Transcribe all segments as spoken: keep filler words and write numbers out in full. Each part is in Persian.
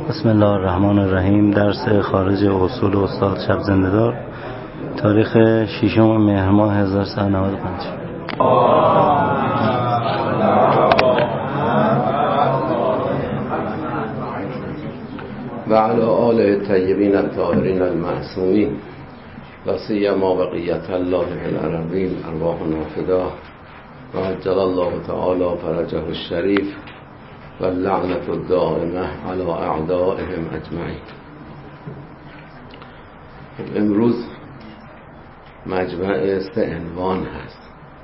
بسم الله الرحمن الرحیم. درس خارج اصول استاد شب زنده‌دار، تاریخ ششم مهر ماه هزار و سیصد و نود و پنج. و علی آله الطیبین الطاهرین المعصومین و سیما بقیت الله فی الارضین ارواحنا فداه و عجل الله تعالی فرجه الشریف و اللعنة الدائمه علی اعدائهم اجمعین. امروز مجمع سه عنوان هست.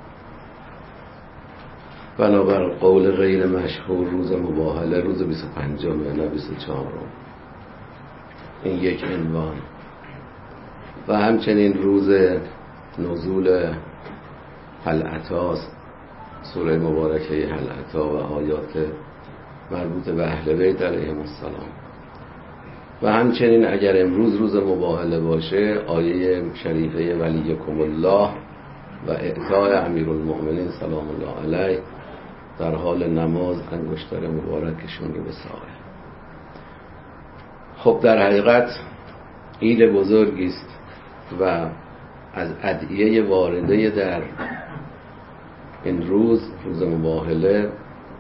بنابر قول غیر مشهور روز مباهله روز بیست و پنجم نه بیست و چهارم، این یک عنوان. و همچنین روز نزول هل اتاست، سوره مبارکه هل اتا و آیات مربوط به اهل بیت علیهم السلام. و همچنین اگر امروز روز مباهله باشه، آیه شریفه ولیکم الله و اعطای امیرالمؤمنین سلام الله علیه در حال نماز انگشتر مبارکشون رو به ساقه. خب در حقیقت عید بزرگی است و از ادعیه وارده در این روز روز مباهله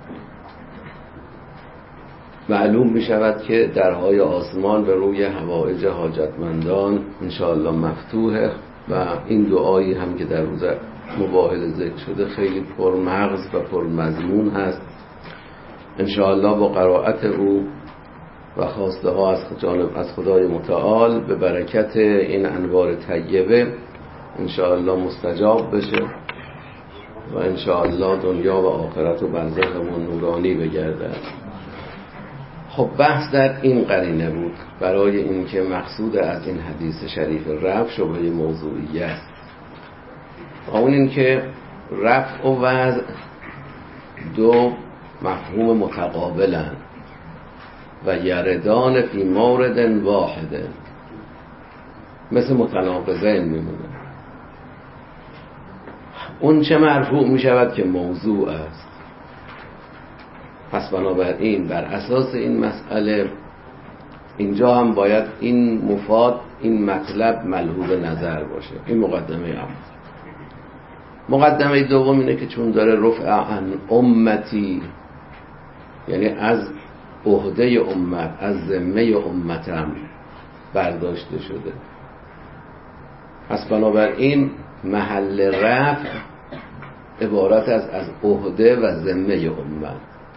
معلوم می شود که درهای آسمان به روی حوائج حاجتمندان انشاءالله مفتوحه و این دعایی هم که در روز مباهله ذکر شده خیلی پرمغز و پرمضمون هست. انشاءالله با قرائت او و خواسته ها از جانب از خدای متعال به برکت این انوار طیبه انشاءالله مستجاب بشه و انشاءالله دنیا و آخرت و برزخمون نورانی بگرده. خب بحث در این قرینه بود برای اینکه مقصود از این حدیث شریف رفع شبهه موضوعی است. اون این که رفع و وضع دو مفهوم متقابلند و یردان فی مورد واحده، مثل متناقضین میمونه. اون چه مرفوع می شود که موضوع است. پس بنابراین بر اساس این مسئله اینجا هم باید این مفاد این مطلب ملحوظ نظر باشه. این مقدمه اول. مقدمه دوم اینه که چون داره رفع عن امتی، یعنی از عهده امت، از ذمه امتم برداشته شده، پس بنابراین محل رفع عبارت از از عهده و ذمه امت.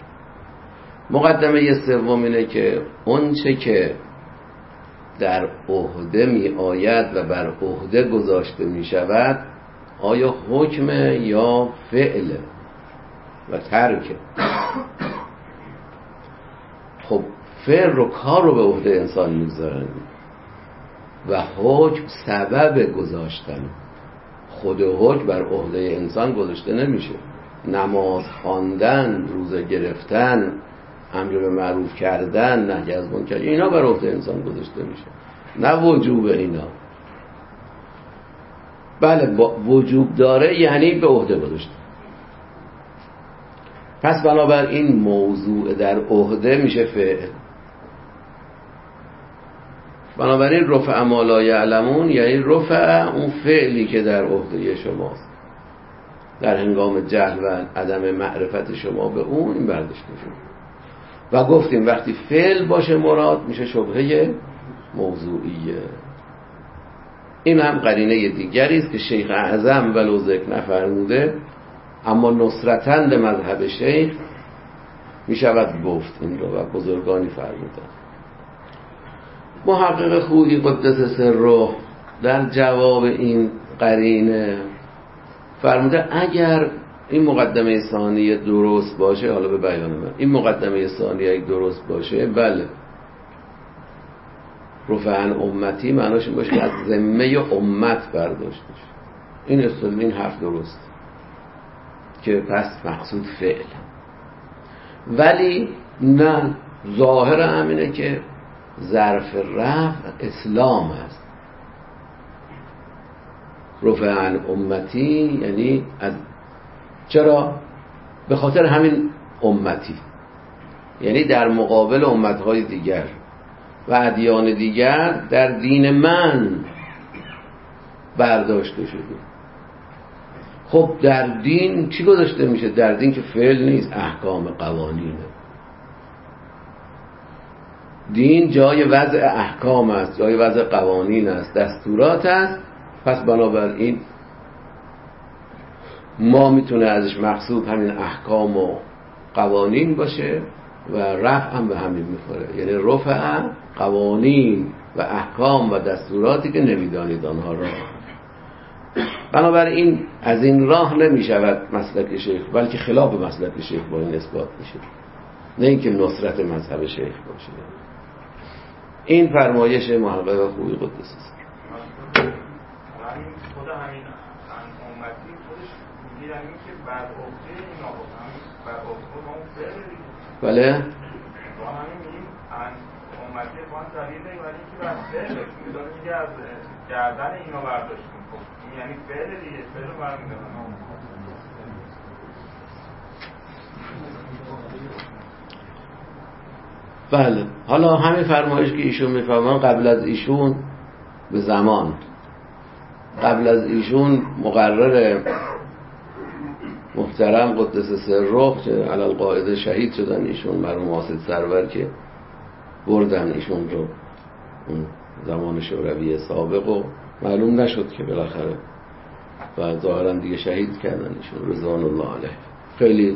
مقدمه سوم اینه که اون چه که در عهده می آید و بر عهده گذاشته می شود آیا حکم یا فعل و ترک. خب فعل رو کار رو به عهده انسان میگذارن و حکم سبب گذاشتن. خود حکم بر عهده انسان گذاشته نمیشه. نماز خواندن، روزه گرفتن، امر به معروف کردن، نهی از منکر، اینا بر عهده انسان گذاشته میشه، نه وجوب اینا. بله با وجوب داره یعنی به عهده گذاشته. پس بنابراین موضوع در عهده میشه فعل. بنابراین رفع ما لا یعلمون یعنی رفع اون فعلی که در عهده شماست در هنگام جهل و عدم معرفت شما به اون، این برداشته شد. و گفتیم وقتی فعل باشه مراد میشه شبهه موضوعیه. این هم قرینه دیگری است که شیخ اعظم ولو ذکر نفرموده اما نصرتاً به مذهب شیخ می شود گفت این رو و بزرگانی فرمودن. محقق خویی قدس سره در جواب این قرینه فرموده اگر این مقدمه ثانیه درست باشه، حالا به بیان من، این مقدمه ثانیه اگه درست باشه، بله رفع عن امتی معناش این باشه که از ذمه امت برداشته شد. این اصطلاح این حرف درست که پس مقصود فعل. ولی نه، ظاهر همینه که ظرف رفع اسلام است. رفع عن امتی یعنی از، چرا؟ به خاطر همین امتی، یعنی در مقابل امتهای دیگر و ادیان دیگر در دین من برداشته شده. خب در دین چی گذاشته میشه؟ در دین که فعل نیست، احکام قوانینه. دین جای وضع احکام است، جای وضع قوانین است، دستورات است. پس بنابراین ما میتونه ازش مقصود همین احکام و قوانین باشه و رفع هم به همین میخوره، یعنی رفع قوانین و احکام و دستوراتی که نمیدانید آنها را. بنابراین از این راه نمیشود مسلک شیخ، بلکه خلاف مسلک شیخ با این اثبات میشه، نه اینکه نصرت مذهب شیخ باشه. این فرمایش محقق خویی قدس است. خود همین امتی خودش میگه یعنی که بر عهده اینا بودن، بر عهده اون فعل دیگه. بله. با همین میگیم امتی وان دلیل ولی که بر فعل میذاره، میگه از گردن اینا برداشتیم. خب یعنی فعل دیگه، فعل برمی‌دارن. بله. حالا همین فرمایش که ایشون میفهمن قبل از ایشون به زمان، قبل از ایشون مقرر محترم قدس سره که علی القاعده شهید شدن ایشون، مرحوم واسط سرور که بردن ایشون رو اون زمان شوروی سابق و معلوم نشد که بالاخره و ظاهرا دیگه شهید کردن ایشون رضوان الله علیه. خیلی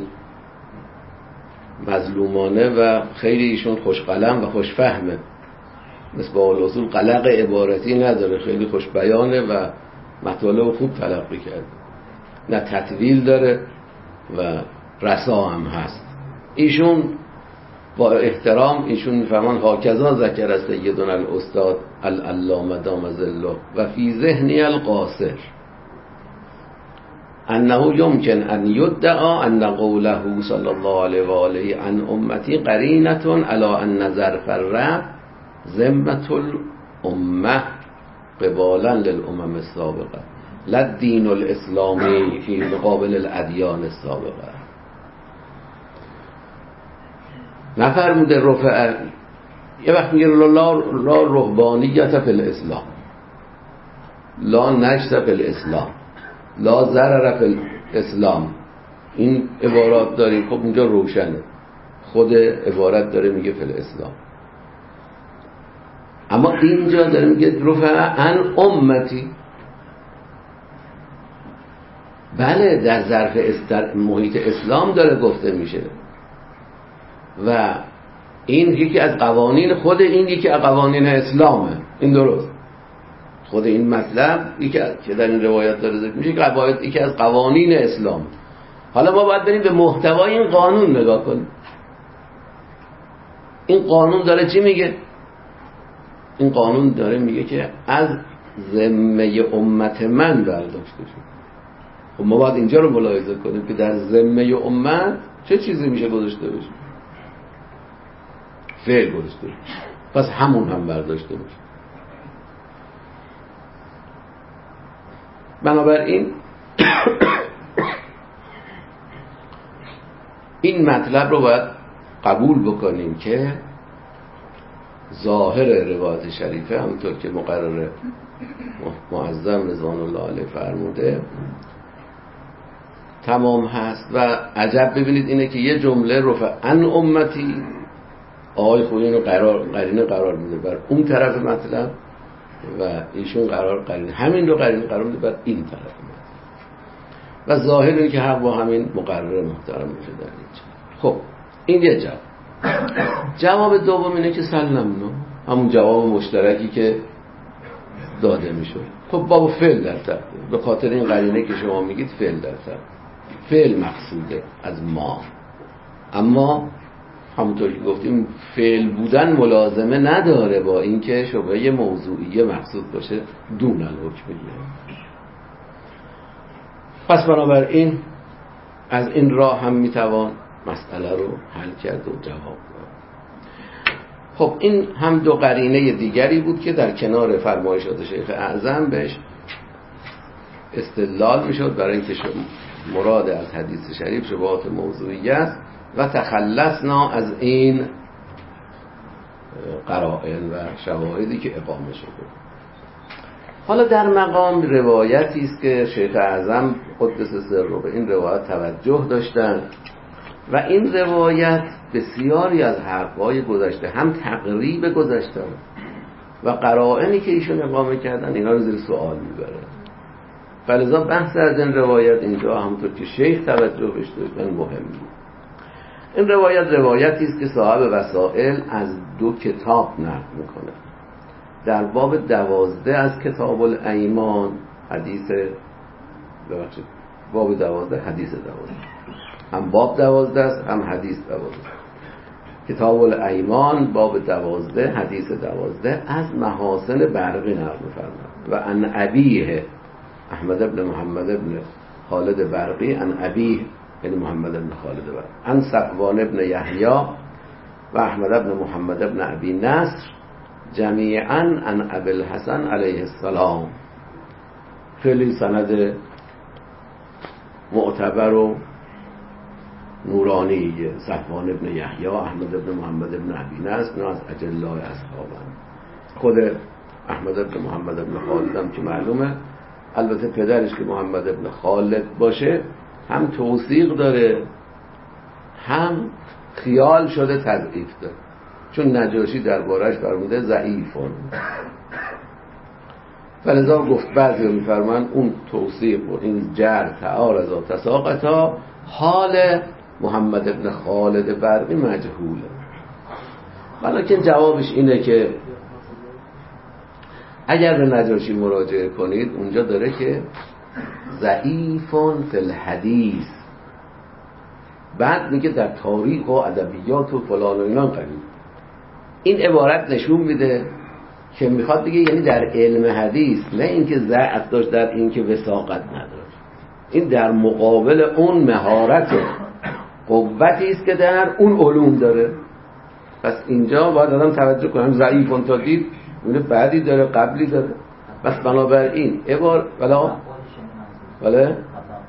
مظلومانه و خیلی ایشون خوش قلم و خوش فهمه، مثل با الاصول قلق عبارتی نداره، خیلی خوش بیانه و مطالب خوب تلقی کرده، نه تطویل داره و رسا هم هست. ایشون با احترام ایشون میفهمان هاکذا ذکر سیدنا الاستاد العلامه دام ظله و فی ذهنی القاصر انه یمکن ان یدعا ان قوله صلی الله علیه و آله عن امتی قرینه علی ان ظرف الرب ذمه الامه قبالا للامم السابقه لا الدین الاسلامی فی مقابل الادیان السابقه. نفرموده رفع، یه وقت میگه لا لا رهبانیت فی الاسلام، لا نجس فی الاسلام، لا ضرر فی الاسلام. این عبارات داریم. خب اونجا روشنه، خود عبارت داره میگه فی الاسلام، اما اینجا داره میگه رفع عن امتی. بله در ظرف در محیط اسلام داره گفته میشه و این یکی از قوانین، خود این یکی از قوانین اسلامه. این درست، خود این مطلب یکی که در این روایت داره ذکر میشه که قواعد یکی از قوانین اسلام. حالا ما باید بریم به محتوای این قانون نگاه کنیم. این قانون داره چی میگه؟ این قانون داره میگه که از ذمه امت من برداشته شد. خب ما باید اینجا رو ملاحظه کنیم که در ذمه امت چه چیزی میشه گذاشته بشه؟ فعل گذاشته بشه، پس همون هم برداشته بشه. بنابراین این مطلب رو باید قبول بکنیم که ظاهر روایت شریفه همونطور که مقرر معظم رضوان الله علیه فرموده تمام هست. و عجب ببینید اینه که یه جمله رفع عن امتی آقای خویی اینو قرار قرینه قرار میده بر اون طرف مطلب و ایشون قرار قرینه همین رو قرینه قرار میده بر این طرف مطلب و ظاهر اینه که حق با همین مقرر محترم میشه در اینجا. خب این یه جواب. جواب دوم اینه که سلمنا، همون جواب مشترکی که داده میشه. خب بابا فعل در تقدیر، به خاطر این قرینه که شما میگید فعل در تقدیر، فعل مقصوده از ما، اما همونطور که گفتیم فعل بودن ملازمه نداره با اینکه شبهه موضوعیه مقصود باشه دون الحکمیه. پس بنابراین از این راه هم میتوان مسئله رو حل کرد و جواب داد. خب این هم دو قرینه دیگری بود که در کنار فرمایشات شیخ اعظم بهش استدلال میشد برای اینکه مراد از حدیث شریف شبهات موضوعی است و تخلصنا از این قرائن و شواهدی که اقامه شده. حالا در مقام روایتی است که شیخ اعظم قدس سره به این روایت توجه داشتن و این روایت بسیاری از حرفهای گذشته هم تقریب گذشته و قرائنی که ایشون اقامه کردن اینا رو زیر سوال میبره. فلذا بحث از این روایت اینجا همونطور که شیخ توجه بهش داشتن مهمه. این روایت روایتی است که صاحب وسائل از دو کتاب نقل میکنه. در باب دوازده از کتاب الایمان حدیث ببخشید باب دوازده حدیث دوازده هم باب دوازده است هم حدیث دوازده. کتاب الایمان باب دوازده حدیث دوازده از محاسن برقی نقل می‌فرماید و ان ابیه احمد ابن محمد ابن خالد برقی ان ابیه یعنی محمد ابن خالد برقی ان صفوان ابن یحیی و احمد ابن محمد ابن ابی نصر جمیعاً ان ابی الحسن علیه السلام. خیلی سند معتبر و نورانی. صفوان ابن یحیی احمد ابن محمد ابن ابی نصر از اجلای اصحابن. خود احمد ابن محمد ابن خالد هم که معلومه، البته پدرش که محمد ابن خالد باشه هم توثیق داره هم خیال شده تضعیف داره، چون نجاشی دربارش فرموده ضعیفون. فلذا گفت بعضی میفرمان اون توثیق و این جر تعارض و تساقطا حال محمد ابن خالد برقی مجهوله. ولیکن جوابش اینه که اگر به نجاشی مراجعه کنید اونجا داره که ضعیفون فی الحدیث، بعد میگه در تاریخ و ادبیات و فلان و اینان قوی. این عبارت نشون میده که میخواد بگه یعنی در علم حدیث نه اینکه ضعف داشت در اینکه وثاقت نداشت، این در مقابل اون مهارت و قوتی است که در اون علوم داره. پس اینجا باید آدم توجه کنم ضعیفون تا دید اون بعدی داره قبلی داره. پس بنابراین عبارت ولا ولی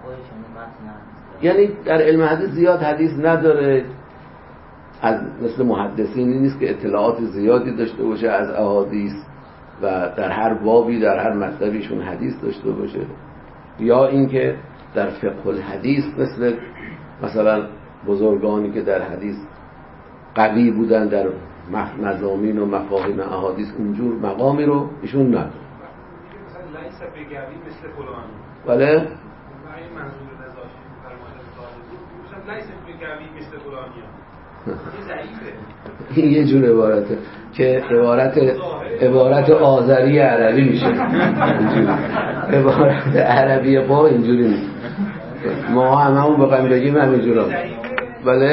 یعنی در علم حدیث زیاد حدیث نداره، از مثل محدثینی نیست که اطلاعات زیادی داشته باشه از احادیث و در هر بابی در هر مطلبیشون حدیث داشته باشه، یا اینکه در فقه الحدیث مثل مثلا بزرگانی که در حدیث قوی بودن در مضامین و مفاهیم احادیث اونجور مقامی رو ایشون نداره. مثلا لیس بقوی مثل فلانی، بله این منظور نزاشی فرمایش صاحب مثلا لیس بقوی مثل فلانی این یه جور عبارته که عبارت عبارت آذری عربی میشه، عبارت عربی با اینجوری نیست. ما هم همون بخوایم بگیم همینجور هم. بله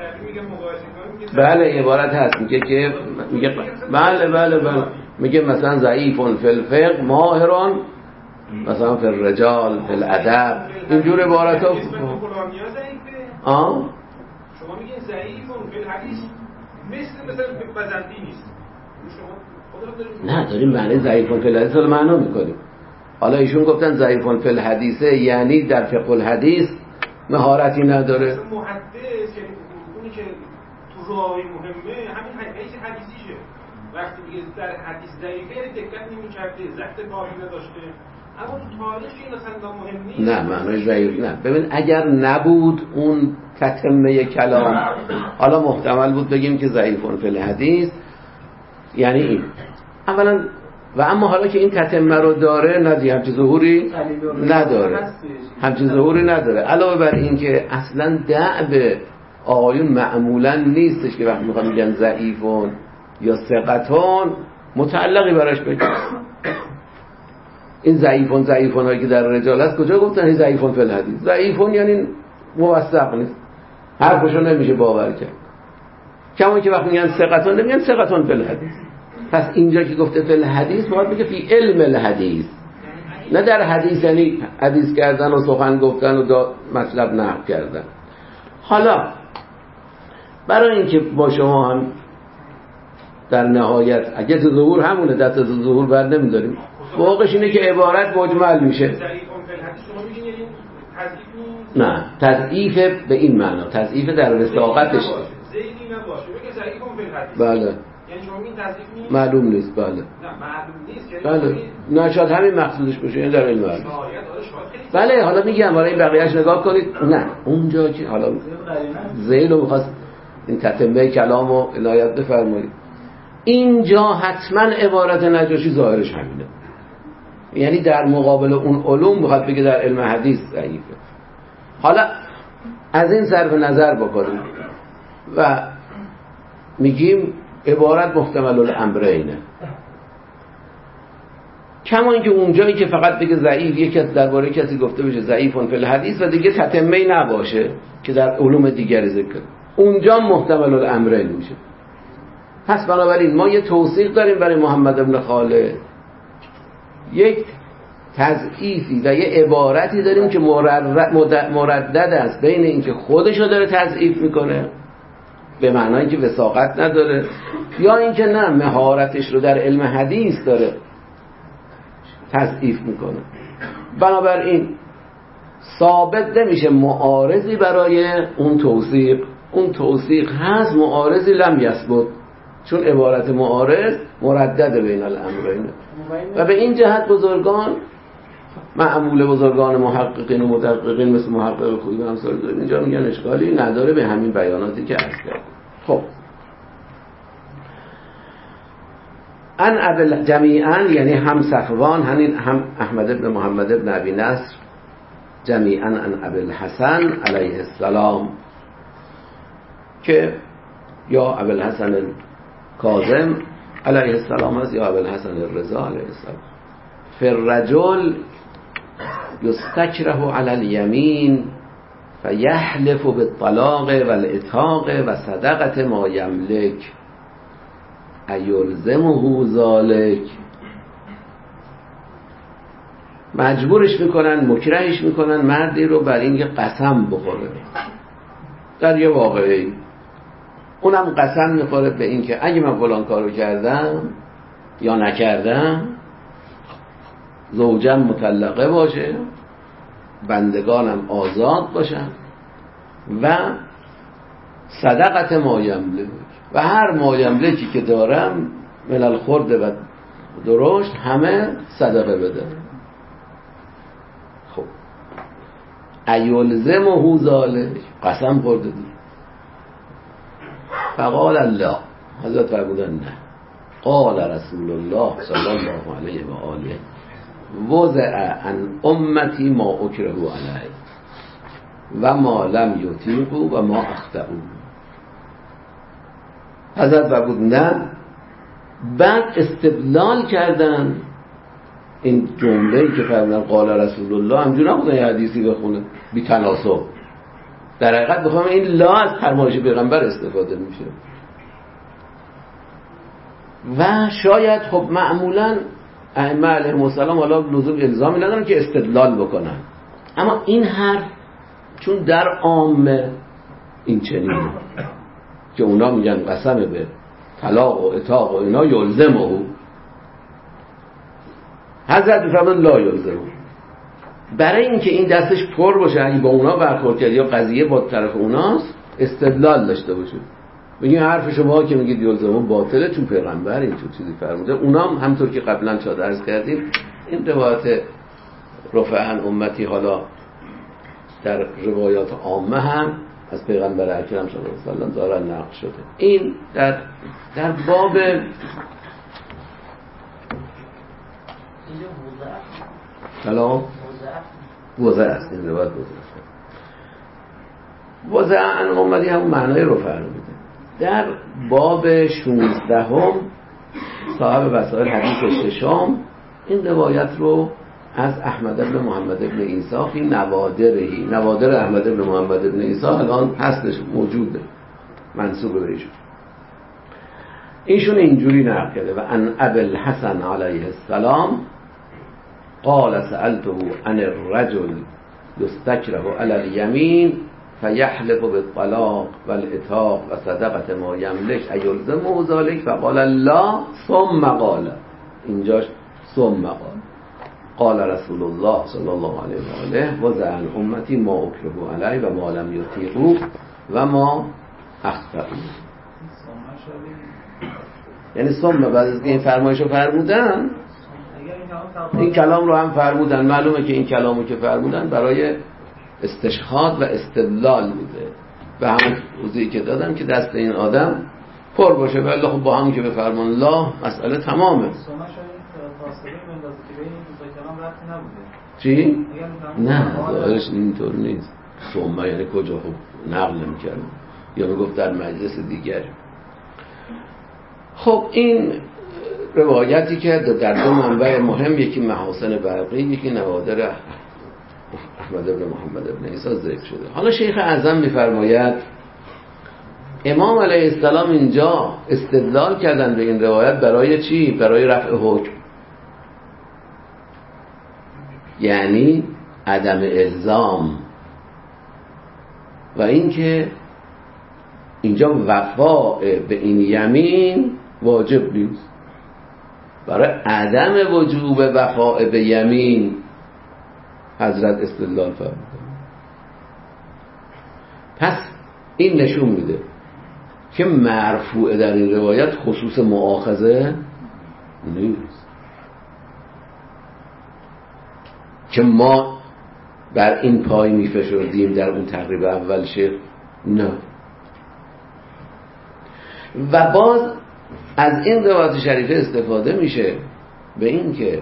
بله عبارت هست میگه که میگه بله بله بله میگه مثلا ضعیفون فی الفقه ماهران مثلا فی الرجال فی الادب، اینجور عبارت ها. آه شما میگین ضعیفون فی الحدیث مثل مثلا بزندی نیست، شما نه داریم معنی ضعیفون فی الحدیث رو معنا میکنیم. حالا ایشون گفتن ضعیفون فی الحدیثه یعنی در فقه الحدیث مهارتی نداره. محدث یعنی اونی که تو راوی مهمه همین حدیث حدیثیشه، وقتی میگه در حدیث ضعیفه یعنی دقت نمی‌کرده، ضبط کافی نداشته، اما تو تاریخ این مثلا مهم نیست. نه معنی ضعیف نه. ببین اگر نبود اون تتمه کلام، حالا محتمل بود بگیم که ضعیفون فی الحدیث یعنی این اولا، و اما حالا که این تتمه رو داره ندی همچه ظهوری نداره، همچه ظهوری نداره. علاوه بر این که اصلا دعب آقایون معمولا نیستش که وقتی میخوام میگن ضعیفون یا ثقتون متعلقی براش بگیم. این ضعیفون ضعیفون هایی که در رجال هست کجا گفتن این ضعیفون فی الحدیث؟ ضعیفون یعنی موثق نیست، حرفشو نمیشه باور کرد. کما که وقتی میگن ثقتون نمیگن ثقتون فی الحدیث. پس اینجا که گفته فی الحدیث باید بگه فی علم الحدیث، نه در حدیث یعنی حدیث کردن و سخن گفتن و مطلب نقل کردن. حالا برای اینکه با شما هم در نهایت اگه تو ظهور همونه دست تو ظهور بر نمیداریم، واقعش اینه که عبارت مجمل میشه. نه تضعیف به این معنا، تضعیف در وثاقتش. بله یعنی شما این تضعیف نیست؟ معلوم نیست. بله. نه معلوم نیست. یعنی بله. نه شاید همین مقصودش باشه. این در علم حدیث. بله حالا میگم برای بقیه‌اش نگاه کنید. نه اونجا که حالا ذیل رو می‌خواست این تتمه کلامو عنایت بفرمایید. اینجا حتما عبارت نجاشی ظاهرش همینه. یعنی در مقابل اون علوم میخواد بگه در علم حدیث ضعیفه. حالا از این صرف نظر بکنیم و میگیم عبارت محتمل الامرینه، کما اینکه اونجایی که فقط بگه ضعیف یکی از درباره کسی گفته بشه ضعیفون فی الحدیث و دیگه تتمه نباشه که در علوم دیگری ذکر، اونجا محتمل الامرین میشه. پس بنابراین ما یه توثیق داریم برای محمد ابن خالد، یک تضعیفی و یه عبارتی داریم که مردد است بین اینکه خودشو داره تضعیف میکنه به معنای که وثاقت نداره یا اینکه نه مهارتش رو در علم حدیث داره تضعیف میکنه. بنابراین ثابت نمیشه معارضی برای اون توثیق. اون توثیق هست، معارضی لم یثبت، چون عبارت معارض مردد بین الامرین. و به این جهت بزرگان معمول بزرگان محققین و مدققین مثل محقق خویی و امثال داریم اینجا میگن اشکالی نداره به همین بیاناتی که عرض کردم. خب ان ابل جمیعا یعنی هم صفوان هم احمد بن محمد بن ابی نصر جمیعا ان ابل حسن علیه السلام، که یا ابل حسن کاظم علیه السلام است یا ابل حسن الرضا علیه السلام. فالرجل یستکره علی الیمین فیحلف بالطلاق والعتاق و صدقه ما یملک ایلزمه ذلک. مجبورش میکنن، مکرهش میکنن مردی رو بر این که قسم بخوره در یه واقعی. اونم قسم میخوره به این که اگه من فلان کارو کردم یا نکردم زوجم مطلقه باشه، بندگانم آزاد باشن و صدقت ما یملک و هر ما یملکی که دارم من الخرد و درشت همه صدقه بده. خب ایلزمه ذلک، قسم خورده دی. فقال الله، حضرت فرمودن نه. قال رسول الله صلی الله علیه و آله وضع عن امتی ما اکره علیه و ما لم یطیقوا و ما اخطئوا. حضرت فرمود نه. بعد استدلال کردن این جمله‌ای که فرمودن قال رسول الله، همجور نبودن یه حدیثی بخونه بی تناسب. در حقیقت بخوام این لا از فرمایش پیغمبر استفاده میشه و شاید خب معمولا ائمه علیهم السلام حالا لزوم الزامی ندارن که استدلال بکنن، اما این حرف چون در عامه این چنینه که اونا میگن قسم به طلاق و عتاق و اینا یلزمه، حضرت فرمود لا یلزمه. برای اینکه این دستش پر باشه اگه با اونا برخورد کرد یا قضیه با طرف اوناست استدلال داشته باشه، بگیم حرف شما که میگید یلزمه باطله چون پیغمبر اینطور چیزی فرموده. اونا هم همطور که قبلا شاید عرض کردیم این روایت رفعن امتی حالا در روایات عامه هم از پیغمبر اکرم صلی الله علیه و سلم دارن نقل شده. این در در باب سلام وضع است. این روایت وضع است. وضع عن امتی هم معنای رفع رو میده. در باب شانزده هم صاحب وسائل حدیث ششم این روایت رو از احمد بن محمد بن عیسی فی نوادرهی، نوادر احمد بن محمد بن عیسی الان هستش، موجوده، منسوب به ایشون. ایشون اینجوری نقل کرده و ان ابی الحسن علیه السلام قال سألته عن الرجل یستکره علی الیمین فیحلف بالطلاق والعتاق و صدقه ما یملک ایلزمه ذلک فقال لا ثم قال، اینجاش ثم قال قال رسول الله صلی الله علیه و آله وضع عن امتی ما اکره علیه و ما لم یطیقوا و ما اخطئوا. یعنی ثم بعد از که این فرمایش رو فرمودن این کلام رو هم فرمودن. معلومه که این کلامو که فرمودن برای استشهاد و استدلال بوده و همون توضیحی که دادم که دست این آدم پر باشه ولی خب با همون که به فرمان الله مسئله تمامه. چی؟ نه ظاهرش اینطور نیست. ثم یعنی کجا؟ خب نقل نمی‌کرد یا میگفت در مجلس دیگر. خب این روایتی که در دو منبع مهم، یکی محاسن برقی یکی نوادر احمد بن محمد بن عیسی ذکر شده. حالا شیخ اعظم می‌فرماید امام علیه السلام اینجا استدلال کردن به این روایت برای چی؟ برای رفع حکم، یعنی عدم الزام و اینکه اینجا وفاء به این یمین واجب نیست. برای عدم وجوب وفاء به یمین حضرت استدلال فرمودن. پس این نشون میده که مرفوع در این روایت خصوص مؤاخذه نیست، که ما بر این پای میفشردیم در اون تقریب اول شیخ، نه. و باز از این روایت شریفه استفاده میشه به این که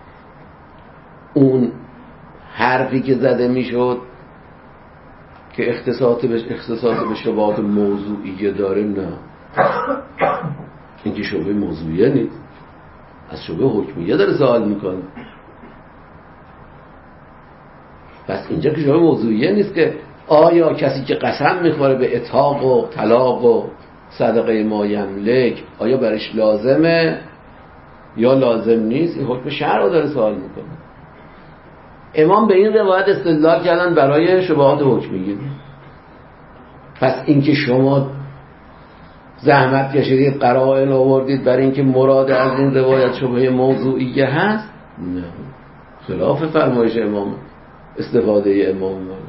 اون حرفی که زده میشد که اختصاص به اختصاص به شبهات موضوعیه داره، نه، این که شبهه موضوعیه نیست، از شبهه حکمیه داره سوال میکنه. پس اینجا که شبهه موضوعیه نیست که آیا کسی که قسم میخوره به عتاق و طلاق و صدقه ما یملک آیا برش لازمه یا لازم نیست، این حکم شرع رو داره سوال میکنه. امام به این روایت استدلال کردن برای شبهات حکمیه. پس اینکه شما زحمت کشیدید قرائن آوردید برای اینکه مراد از این روایت شبهه موضوعیه هست، نه، خلاف فرمایش امام استفاده امام ماله.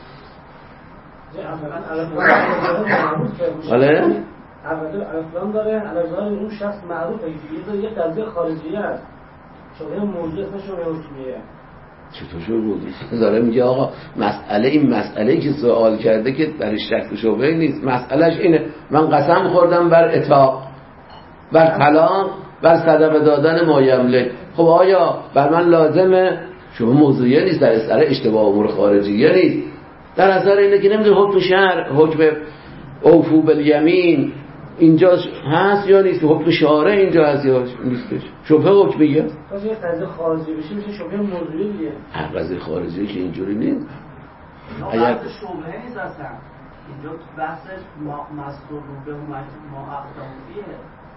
حاله؟ البته الاسلام داره علاوه اون شخص معروفه که یه قضیه خارجیه است، شبهه موضوع اسمش شبهه حکمیه. چطور شد؟ داره میگه آقا مسئله این مسئله که سوال کرده که در شک و شبهه نیست، مسئلهش اینه من قسم خوردم بر عتاق، بر طلاق، بر صدقه دادن ما یملک، خب آیا بر من لازمه؟ شبهه موضوعیه نیست، در اثر اشتباه امور خارجیه نیست، در اثر اینه که نمیدونه حکم شرع، حکم اوفو بالیمین اینجا هست یا نیست، حکم شارع اینجا هست یا نیستش، شبهه حکمیه. پس یه قضیه خارجی بشه میشه شبهه موضوعی دیگه. هر قضیه خارجی که اینجوری نیست. اگر شبهه نیست اصلا اینجا بحث مصدر به ما اقدامیه،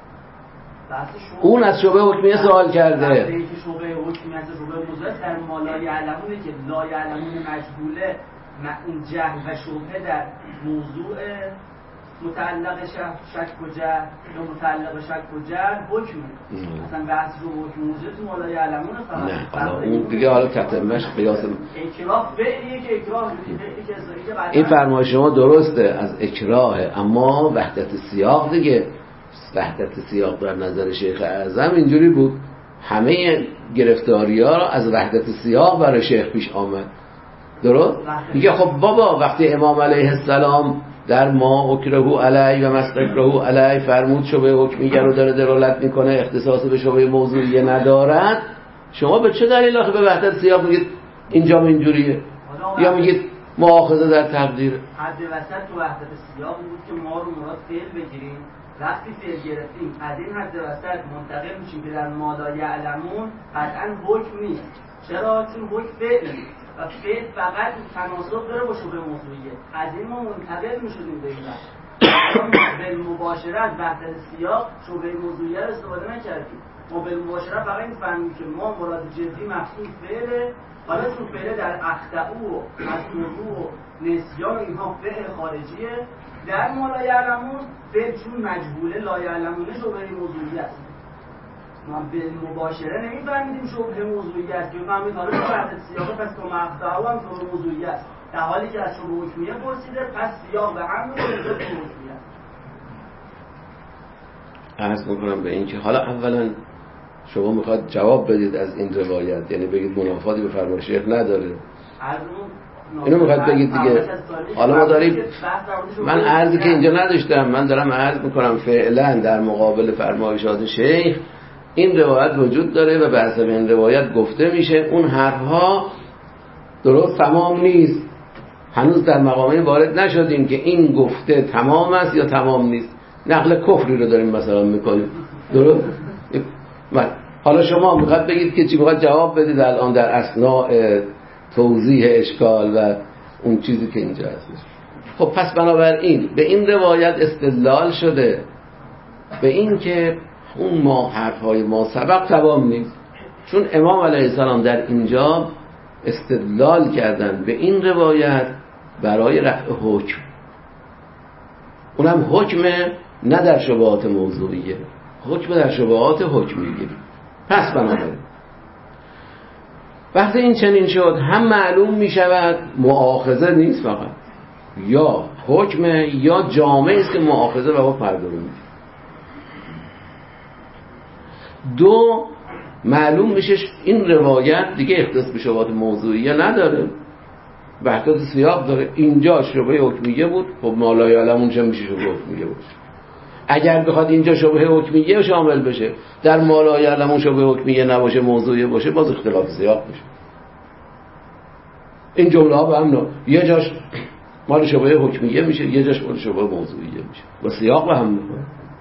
بحث شبهه اون از شبهه حکمیه سوال کرده. بحث اینکه شبهه حکمیه از شبهه موضوعی در ما لا یعلمونه که لا یعلمون مجهوله، اون جهل و شبهه در موضوع متعلق شک و جهل یا متعلق شک و جهل حکمه. اصلا بحث رو حکم موضوع تو مالای علمونه فقط. نه حالا اون دیگه حالا تتمش قیاس اکراه فعلیه که اکراه فعلی که اصلا این فرمایش شما درسته از اکراهه، اما وحدت سیاق دیگه، وحدت سیاق در نظر شیخ اعظم اینجوری بود همه گرفتاری‌ها را از وحدت سیاق برای شیخ پیش آمد. درست؟ میگه خب بابا وقتی امام علیه السلام در ما اکرهو علی و مستکرهو علی فرمود شبه حکمیه رو داره دلالت میکنه، اختصاص به شبه موضوعیه ندارد، شما به چه دلیل آخه به وحدت سیاق میگید اینجا اینجوریه یا میگید مؤاخذه در تقدیر؟ حد وسط تو وحدت سیاق بود که ما رو مراد فعل بگیریم، وقتی فعل گرفتیم از این حد وسط منتقل میشیم که در ما لا یعلمون قطعا حکم نیست. چرا؟ چون حکم فعل و فعل فقط تناسب داره با شبه موضوعیه. از این ما منتقل میشدیم به این بحث. بالمباشره از وحدت سیاق شبه موضوعیه رو استفاده نکردیم. ما بالمباشره فقط این فهمیم که ما مراد جدی مقصود فعله. حالا چون فعل در اخطئو و مسئولو و نسیان اینها فعل خارجیه، در ما لا یعلمون فعل چون مجهوله لا یعلمونه شبه موضوعیه است. ما بالمباشره نمی‌فهمیدیم شبهه موضوعی است که فهمید حالا تو وحدت سیاق پس تو مقطع هم شبهه موضوعی است، در حالی که از شبهه حکمیه پرسیده پس سیاق به هم می‌خوره تو حکمیه است. عرض میکنم به این که حالا اولا شما میخواد جواب بدید از این روایت، یعنی بگید منافاتی به فرمان شیخ نداره، اینو میخواد بگید دیگه. حالا ما داریم، من عرضی که اینجا نداشتم، من دارم عرض میکنم فعلا در مقابل فرمایشات شیخ این روایت وجود داره و به حسب این روایت گفته میشه. اون حرفها درست تمام نیست، هنوز در مقامه وارد نشدیم که این گفته تمام است یا تمام نیست. نقل کفری رو داریم مثلا میکنیم، درست؟ حالا شما میخواد بگید که چی، میخواد جواب بدید الان در اثناء توضیح اشکال و اون چیزی که اینجا هست. خب پس بنابراین به این روایت استدلال شده به این که اون ما حرفهای ما سبق تمام نیست، چون امام علیه السلام در اینجا استدلال کردن به این روایت برای رفع حکم، اونم حکم نه در شبهات موضوعیه، حکم در شبهات حکمیه. پس بنابراین وقتی این چنین شد هم معلوم می شود مؤاخذه نیست فقط، یا حکم یا جامعه است که مؤاخذه و حکم هر دو رو میشه. دو، معلوم میشه این روایت دیگه اختصاص به شبهات موضوعیه نداره، بحثات سیاق داره. اینجا شبهه حکمیه بود، خب مالای علمون چه میشه شبهه حکمیه بود. اگر بخواد اینجا شبهه حکمیه شامل بشه، در مالای علمون شبهه حکمیه نباشه، موضوعیه باشه، باز اختلاف سیاق میشه. این جمله ها به هم نه، یه جاش مال شبهه حکمیه میشه، یه جاش مال شبهه موضوعیه میشه، با سیاق به هم میخوره.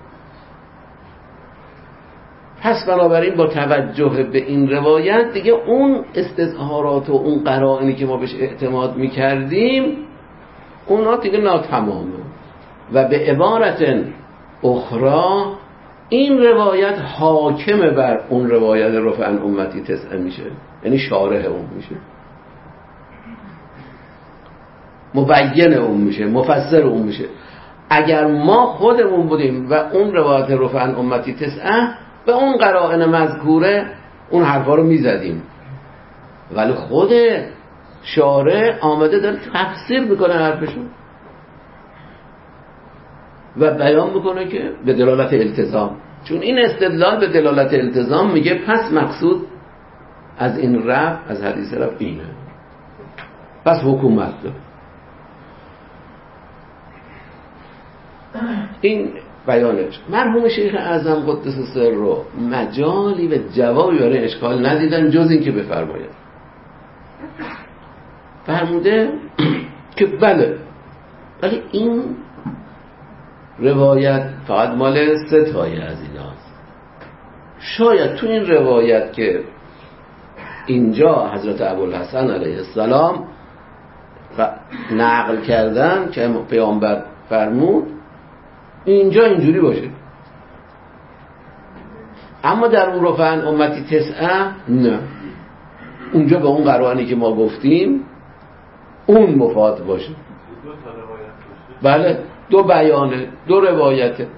پس بنابراین با توجه به این روایت دیگه اون استظهارات و اون قرائنی که ما بهش اعتماد میکردیم اونا دیگه ناتمامه. و به عبارت اخرى این روایت حاکم بر اون روایت رفع عن امتی تسعه میشه، یعنی شارح اون میشه، مبین اون میشه، مفسر اون میشه. اگر ما خودمون بودیم و اون روایت رفع عن امتی تسعه به اون قرائن مذکوره اون حرفا رو میزدیم، ولی خود شارع آمده داره تفسیر میکنه حرفشون و بیان میکنه که به دلالت التزام، چون این استدلال به دلالت التزام میگه پس مقصود از این رفع از حدیث رفع اینه، پس حکومت داره. این بیانش مرحوم شیخ اعظم قدس سر رو مجالی و جوابی برای اشکال ندیدن جز این که بفرماید فرموده که بله، ولی این روایت فقط مال سه تایه از این هاست. شاید تو این روایت که اینجا حضرت ابوالحسن علیه السلام نقل کردن که پیامبر فرمود اینجا اینجوری باشه، اما در اون رفع عن امتی تسعه نه، اونجا به اون قرائنی که ما گفتیم اون مفاد باشه. بله، دو بیانه، دو روایته.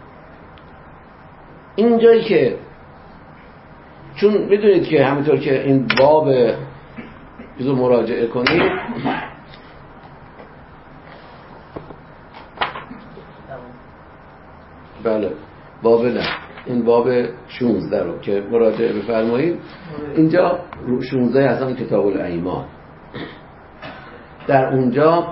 اینجایی که چون میدونید که همینطور که این باب بذار مراجعه کنید، بله باب نه این باب شانزده رو که مراجعه بفرمایید، اینجا شانزده از هم کتاب الایمان، در اونجا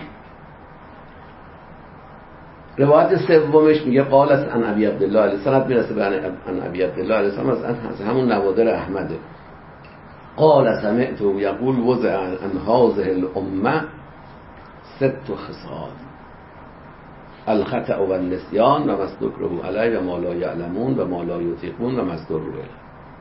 روایت سومش میگه قال از ان ابی عبدالله علیه السلام، میرسه به ان ابی عبدالله علیه السلام، از همون نوادر احمده. قال سمعت یقول وضع ان هذه الامه ست خصال الخطأ و النسیان و ما استکرهوا علیه و ما لا یعلمون و ما لا یطیقون و ما استروا الیه.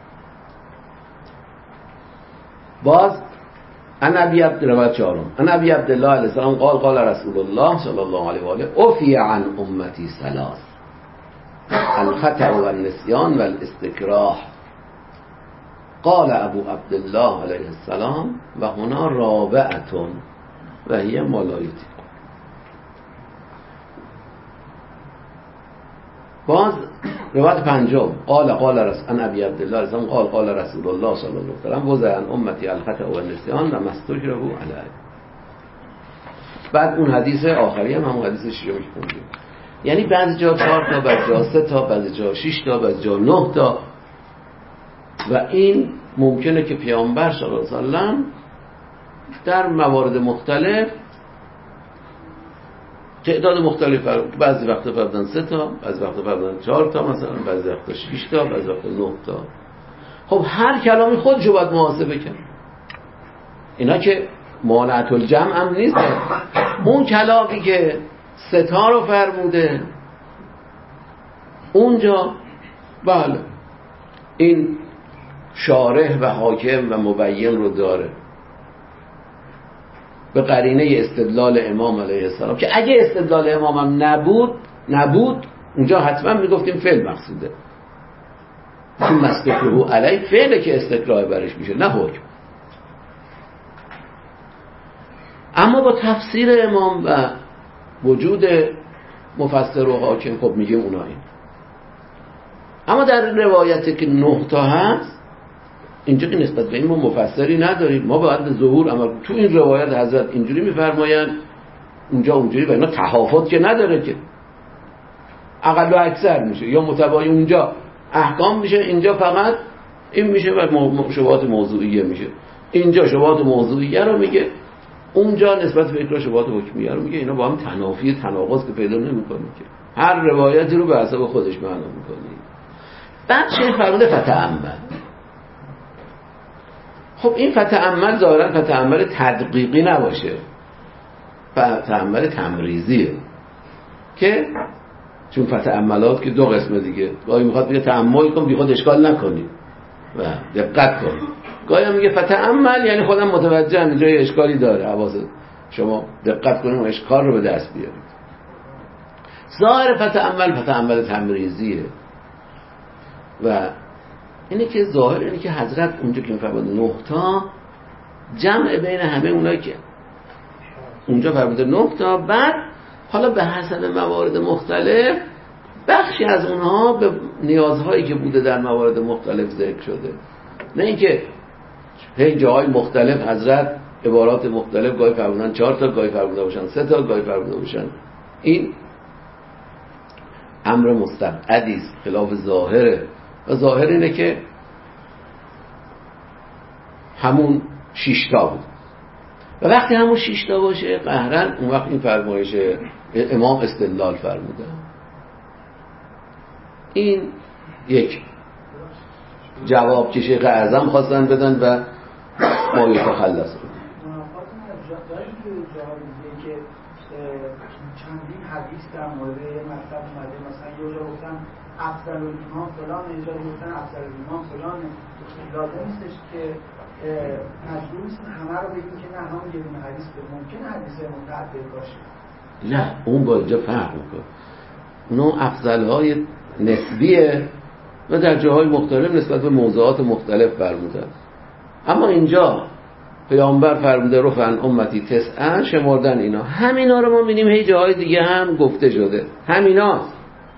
باز ان ابی عبد روایت چهارم ان ابی عبدالله علیه السلام قال قال رسول الله صلی الله علیه و آله عفی عن امتی ثلاث الخطأ و النسیان و الاستکراه. قال ابو عبدالله علیه السلام و هنا رابعتون و هی ما لا یطیقون. باز روایت پنجم قال قال رسول ان ابی عبدالله علیه السلام قال قال رسول الله صلی الله علیه و سلم وضع عن امتی الخطأ و النسیان و ما استکرهوا علیه. بعد اون حدیث آخری هم همون حدیث شیعه میشه خوندیم. یعنی بعضی جا چهار تا، بعضی جا سه تا، بعضی جا شش تا، بعضی جا نه تا. و این ممکنه که پیامبر صلی الله علیه و سلم در موارد مختلف تعداد مختلف فرمودن، بعضی وقتا فرمودن سه تا، بعضی وقتا فرمودن چهار تا، مثلا بعضی وقتا شش تا، بعضی وقتا نه تا. خب هر کلامی خودشو باید محاسبه کنه. اینا که مانعت الجمع هم نیست. اون کلامی که سه تا رو فرموده اونجا بله این شارح و حاکم و مبین رو داره به قرینه استدلال امام علیه السلام، که اگه استدلال امام هم نبود نبود اونجا حتما میگفتیم فعل مقصوده، چون مستکره علیه فعله که استکراه برش میشه نه حکم. اما با تفسیر امام و وجود مفسر و حاکم خب میگیم اونا این. اما در روایتی که نه تا هست اینجا که نسبت به این ما مفسری نداریم، ما باید به ظهور عمل. تو این روایت حضرت اینجوری میفرمایند اونجا اونجوری، و اینا تفاوت که نداره که اقل و اکثر میشه یا متباین، اونجا احکام میشه اینجا فقط این میشه و شبهات موضوعیه میشه، اینجا شبهات موضوعیه رو میگه، اونجا نسبت به اکراه شبهات حکمیه رو میگه. اینا با هم تنافی تناقض که پیدا نمیکنه که هر روایتی رو به حسب خودش معنا میکنه. بعد شیخ فرموده فتأمل. خب این فتأمل ظاهرا فتأمل تدقیقی نباشه، فتأمل تمریزیه، که چون فتأملات که دو قسمه دیگه، گاهی میخواد بگه تأمل کن بی خود اشکال نکنی و دقت کن، گاهی هم میگه فتأمل یعنی خودم متوجه هم اینجا اشکالی داره، حواست شما دقت کنید و اشکال رو به دست بیارید. ظاهر فتأمل فتأمل تمریزیه و اینه که ظاهر اینه که حضرت اونجا که میفرماید نه تا جمع بین همه اونایی که اونجا فرموده نه تا، بعد حالا به حسب موارد مختلف بخشی از اونها به نیازهایی که بوده در موارد مختلف ذکر شده، نه اینکه هی جاهای مختلف حضرت عبارات مختلف گاهی فرمودن چهار تا، گاهی فرموده باشن سه تا، گاهی فرموده باشن. این امر مستبعدی است، خلاف ظاهره، و ظاهر اینه که همون شش تا بود و وقتی همون شش تا باشه قهرن اون وقت این فرمایش امام استدلال فرموده. این یک جواب که شیخ اعظم خواستن بدن و ما یتخلص رو چندین حدیث در مورد مطلب اومده، مثلا یه جا گفتن افضل الایمان فلانه، یه جا گفتن افضل الایمان فلانه. لازم نیستش که مجبور نیستیم همه رو بگیم که نه همون یه دونه حدیث به ممکنه حدیث متعدد باشه. نه اون با اینجا فرق میکنه، اونو افضلهای نسبیه و در جاهای مختلف نسبت به موضوعات مختلف فرمودن. اما اینجا پیامبر فرموده رفعن امتی تسعن، شمردن اینا، همینا رو ما می‌بینیم هی جاهای دیگه هم گفته شده، همیناست.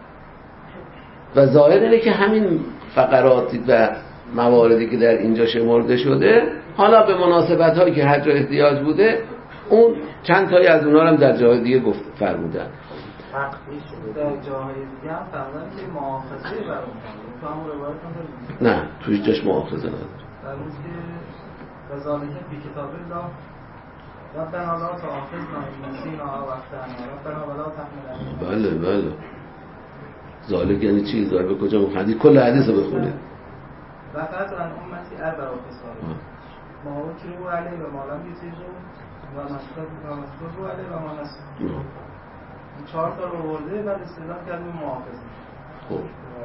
و ظاهر اینه که همین فقراتی و مواردی که در اینجا شمرده شده حالا به مناسبت هایی که هر جا احتیاج بوده اون چند تایی از اونها هم در جاهای دیگه گفت فرمودن. در جاهای دیگه هم فرمودن که مؤاخذه برام تو هم روایت هم نه توی جاش مؤاخذه نداره. در روز که رضالت بی کتاب الله ربنا لا تؤاخذنا ان نسینا او اخطأنا ربنا ولا تحمل بله بله. ذالک یعنی چی؟ ذالک به کجا مخندی؟ کل حدیث رو بخونید. رفعت عن امتی اربع و خصال ما وکروا علیه و ما لم یطیقوا و مسکوتوا علیه و ما نسیوا. چهار تا رو ورده بعد استدلال کردیم مؤاخذه. خب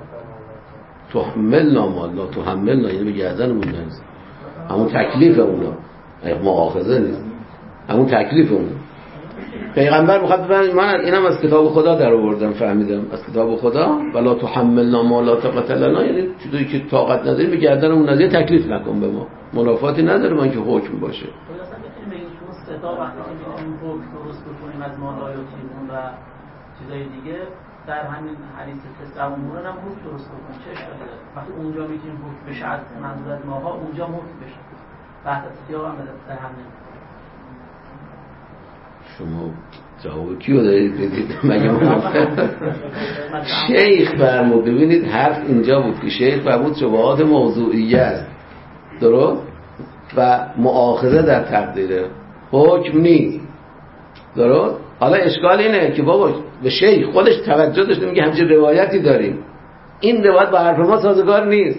تحملنا ما لا تحملنا یعنی به گردنمون نریز، همون تکلیف اونا، مؤاخذه نیست، همون تکلیف اونا. پیغمبر میخواد بفرماید من اینم از کتاب خدا در آوردم فهمیدم از کتاب خدا، ولا تحملنا ما لا طاقت لنا یعنی چیزی که طاقت نداریم به گردنمون نریز، تکلیف نکن به ما، منافاتی نداره من که حکم باشه. مثلا میتونیم بگیم شما ستا وقتی که میتونیم حکم درست بکنیم از مالایاتیمون و چیزای دیگه در همین حدیث تسع امور هم حکم درست بکنیم چه اشکالی داره؟ وقتی اونجا میتونیم حکم بشه از منظور از ماها اونجا حکم بشه، بحث سیاق هم در همین شما جواب کیو دارید بدید؟ مگه موافق؟ شیخ فرمود، ببینید حرف اینجا بود که شیخ فرمود شبهات موضوعیه است، درست؟ و مؤاخذه در تقدیره، حکم نیست، درست؟ حالا اشکال اینه که بابا به شیخ خودش توجه داشته، میگه همچین روایتی داریم، این روایت با حرف ما سازگار نیست،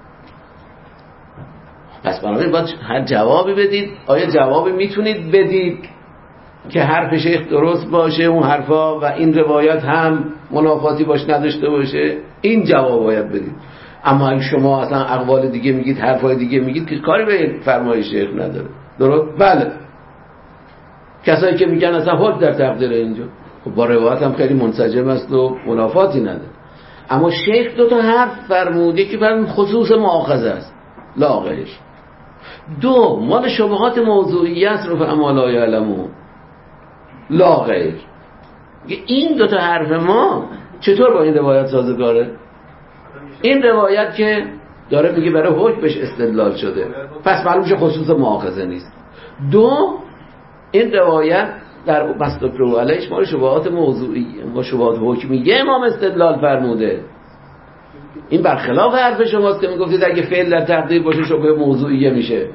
پس بنابراین باید هر جوابی بدید. آیا جوابی میتونید بدید که حرف شیخ درست باشه اون حرفا و این روایت هم منافاتی باش نداشته باشه؟ این جواب باید بدید. اما اگه شما اصلا اقوال دیگه میگید، حرفای دیگه میگید که کاری به فرمای شیخ نداره، درست؟ بله، کسایی که میگن اصلا حکم در تقدیر اینجا، خب با روایت هم خیلی منسجم است و منافاتی نداره. اما شیخ دو تا حرف فرموده که فرمود خصوص مؤاخذه است، لا غیر. دو، مال شبهات موضوعی است، رو فهم لا یعلمون، لا غیر. این دو تا حرف ما چطور با این روایت سازگاره؟ این روایت که داره میگه برای حکم بهش استدلال شده، پس معلوم شه خصوص مؤاخذه نیست. دو، این روایت در مستقر علیش مال شبهات موضوعی و شبهات حکمیه امام استدلال فرموده. این برخلاف حرف شماست که میگفتید اگه فعل در تقدیر باشه شبهه موضوعیه میشه،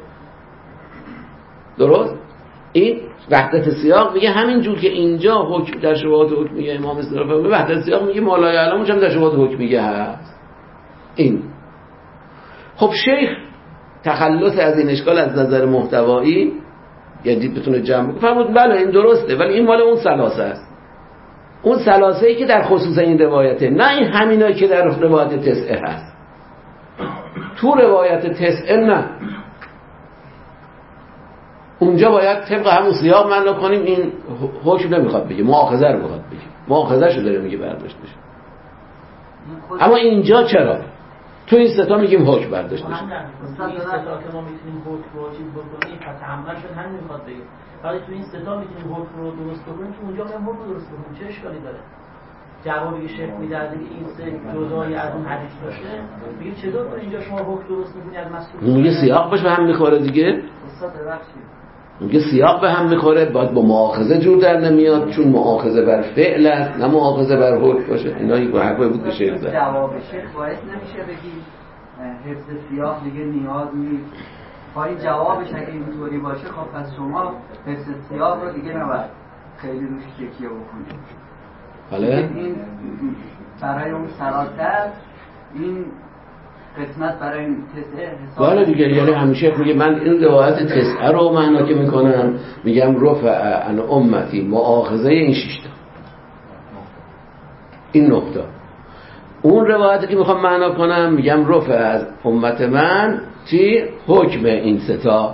درست؟ این وحدت سیاق میگه همین جور که اینجا حکم در شبهات حکمیه امام استدلال فرموده، وحدت سیاق میگه ما لا یعلمون هم در شبهات حکمیه هست. این خب شیخ تخلص از این اشکال از نظر محتوایی یعنی بتونه جمع کنه، فرمود بله این درسته، ولی این مال اون ثلاثه است، اون ثلاثه ای که در خصوص این روایته، نه این همینایی که در روایت تسعه هست. تو روایت تسعه نه، اونجا باید طبق همون سیاق معنا کنیم. این حکم نمیخواد بگه، مؤاخذه رو میخواد بگه، مؤاخذه شو داره میگه برداشت بشه. اما اینجا چرا؟ تو این سه تا میگیم حکم برداشت بشه. تو این سه تا که ما میتونیم حکم رو چیز بکنیم، پس عمل شد همین میخواد بگه. ولی تو این سه تا میتونیم حکم رو درست بکنیم که اونجا هم حکم درست بکنیم، چه اشکالی داره؟ جوابی که شیخ میده که این سه جزایی از اون حدیث باشه، میگه چطور تو اینجا شما حکم درست میکنید از مسئول؟ میگه سیاق باش به هم میخوره دیگه. استاد ببخشید. میگه سیاق به هم میخوره، باید با مؤاخذه جور در نمیاد، چون مؤاخذه بر فعل است نه مؤاخذه بر حکم باشه. اینا یک حرفی بود که شیخ زد. جواب شیخ باعث نمیشه بگی حفظ سیاق دیگه نیاز نیست. پای جوابش اگه اینطوری باشه خب پس شما حفظ سیاق رو دیگه نباید خیلی روش تکیه بکنید. بله. این برای اون سراتر این قسمت برای این تسعه حساب. بله دیگه، یعنی همیشه میگه من این روایت تسعه رو معنا که میکنم میگم رفع عن امتی مؤاخذه این شش تا، این نقطه. اون روایتی که میخوام معنا کنم میگم رفع از امت من چی؟ حکم این سه تا.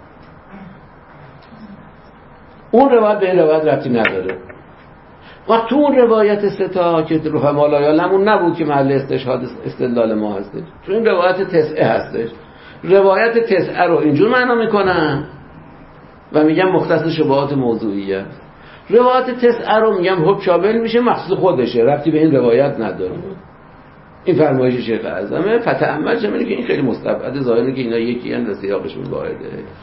اون روایت به این روایت ربطی نداره. و تو اون روایت سه تا که رفع ما لا یعلمون نبود که محل استشهاد استدلال ما هستش، تو این روایت تسعه هستش. روایت تسعه رو اینجور معنا میکنم و میگم مختص شبهات موضوعیه. روایت تسعه رو میگم حکم شامل میشه، مخصوص خودشه، ربطی به این روایت نداره. این فرمایش شیخ اعظمه. فتأمل چه میگه که این خیلی مستبعد، ظاهره که اینا یکی ان سیاقشون واحده.